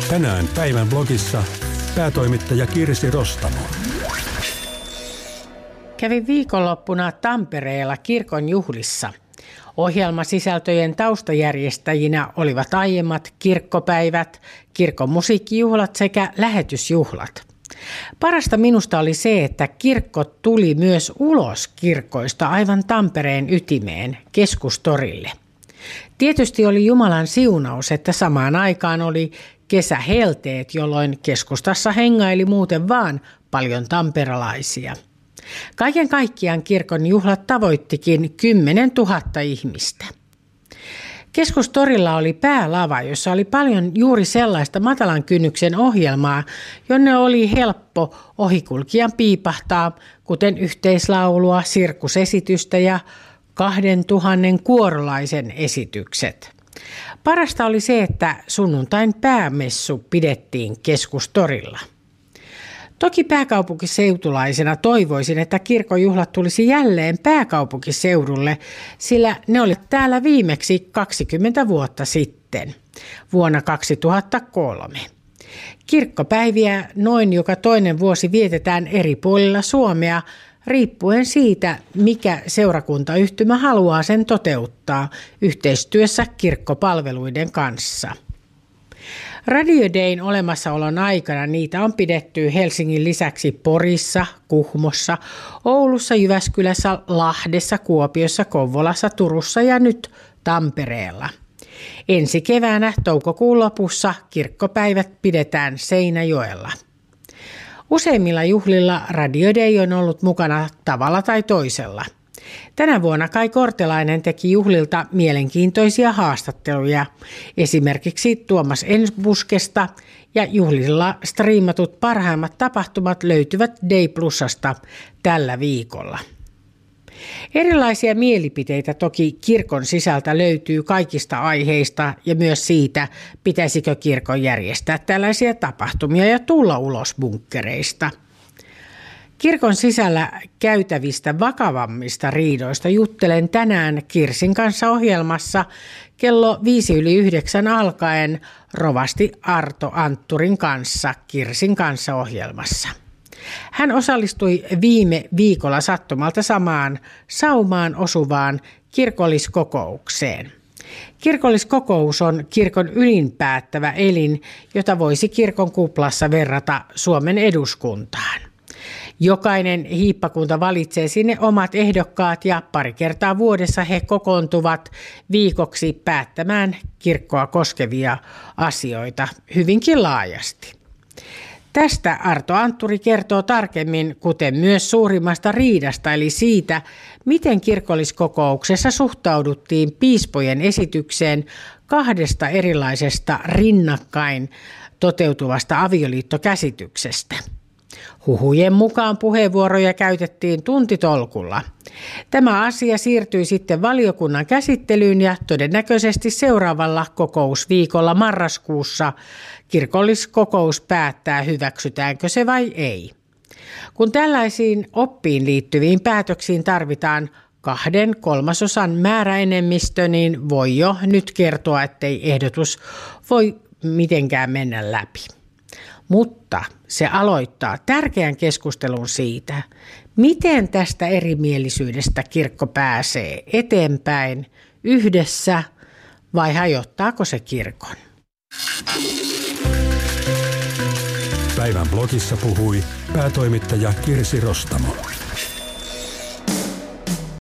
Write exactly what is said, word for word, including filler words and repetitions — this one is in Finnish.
Tänään päivän blogissa päätoimittaja Kirsi Rostamo. Kävin viikonloppuna Tampereella kirkon juhlissa. Ohjelmasisältöjen taustajärjestäjinä olivat aiemmat kirkkopäivät, kirkon musiikkijuhlat sekä lähetysjuhlat. Parasta minusta oli se, että kirkko tuli myös ulos kirkoista aivan Tampereen ytimeen, Keskustorille. Tietysti oli Jumalan siunaus, että samaan aikaan oli kesähelteet, jolloin keskustassa hengaili muuten vaan paljon tamperelaisia. Kaiken kaikkiaan kirkon juhlat tavoittikin kymmenen tuhatta ihmistä. Keskustorilla oli päälava, jossa oli paljon juuri sellaista matalan kynnyksen ohjelmaa, jonne oli helppo ohikulkijan piipahtaa, kuten yhteislaulua, sirkusesitystä ja kahden tuhannen kuorolaisen esitykset. Parasta oli se, että sunnuntain päämessu pidettiin Keskustorilla. Toki pääkaupunkiseutulaisena toivoisin, että kirkon juhlat tulisi jälleen pääkaupunkiseudulle, sillä ne olivat täällä viimeksi kaksikymmentä vuotta sitten, vuonna kaksituhattakolme. Kirkkopäiviä noin joka toinen vuosi vietetään eri puolilla Suomea, riippuen siitä, mikä seurakuntayhtymä haluaa sen toteuttaa yhteistyössä kirkkopalveluiden kanssa. Radio Dayn olemassaolon aikana niitä on pidetty Helsingin lisäksi Porissa, Kuhmossa, Oulussa, Jyväskylässä, Lahdessa, Kuopiossa, Kouvolassa, Turussa ja nyt Tampereella. Ensi keväänä toukokuun lopussa kirkkopäivät pidetään Seinäjoella. Useimmilla juhlilla Radio Day on ollut mukana tavalla tai toisella. Tänä vuonna Kai Kortelainen teki juhlilta mielenkiintoisia haastatteluja, esimerkiksi Tuomas Enbuskesta, ja juhlilla striimatut parhaimmat tapahtumat löytyvät Day Plusasta tällä viikolla. Erilaisia mielipiteitä toki kirkon sisältä löytyy kaikista aiheista ja myös siitä, pitäisikö kirkon järjestää tällaisia tapahtumia ja tulla ulos bunkkereista. Kirkon sisällä käytävistä vakavammista riidoista juttelen tänään Kirsin kanssa ohjelmassa kello viisi yli yhdeksän alkaen rovasti Arto Antturin kanssa Kirsin kanssa ohjelmassa. Hän osallistui viime viikolla sattumalta samaan saumaan osuvaan kirkolliskokoukseen. Kirkolliskokous on kirkon ylinpäättävä elin, jota voisi kirkon kuplassa verrata Suomen eduskuntaan. Jokainen hiippakunta valitsee sinne omat ehdokkaat ja pari kertaa vuodessa he kokoontuvat viikoksi päättämään kirkkoa koskevia asioita hyvinkin laajasti. Tästä Arto Antturi kertoo tarkemmin, kuten myös suurimmasta riidasta, eli siitä, miten kirkolliskokouksessa suhtauduttiin piispojen esitykseen kahdesta erilaisesta rinnakkain toteutuvasta avioliittokäsityksestä. Huhujen mukaan puheenvuoroja käytettiin tuntitolkulla. Tämä asia siirtyi sitten valiokunnan käsittelyyn ja todennäköisesti seuraavalla kokousviikolla marraskuussa kirkolliskokous päättää, hyväksytäänkö se vai ei. Kun tällaisiin oppiin liittyviin päätöksiin tarvitaan kahden kolmasosan määräenemmistö, niin voi jo nyt kertoa, ettei ehdotus voi mitenkään mennä läpi. Mutta se aloittaa tärkeän keskustelun siitä, miten tästä erimielisyydestä kirkko pääsee eteenpäin yhdessä vai hajottaako se kirkon. Päivän blogissa puhui päätoimittaja Kirsi Rostamo.